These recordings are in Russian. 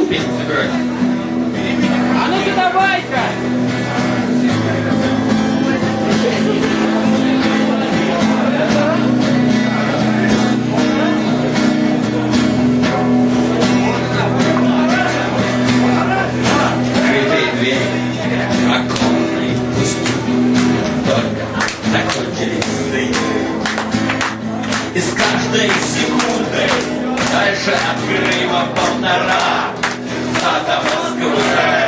песню сыграть. А ну-ка давай-ка! Открытые двери, оконные пусты, только закончились сны. И с каждой секундой дальше от Крыма полтора часа до Москвы.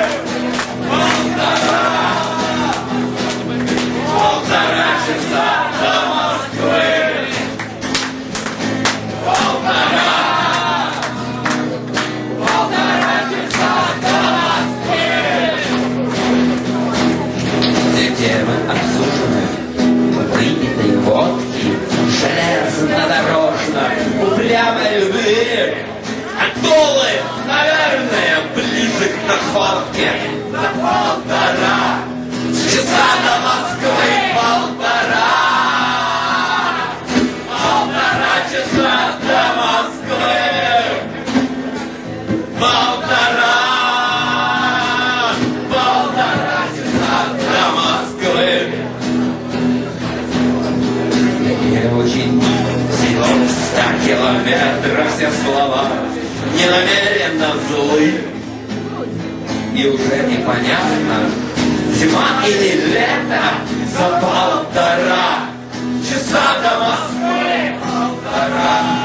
Полтора часа до Москвы. Полтора часа до Москвы. Все темы обсужены, выпитой водки, железнодорожно, упрямой любви. Акулы, наверное, ближе к находке. За полтора часа до Москвы. Полтора часа до Москвы. Полтора часа до Москвы. Я очень всего 100 километров, все слова не намеренно злы. И уже непонятно, зима или лето, за полтора часа до Москвы. Полтора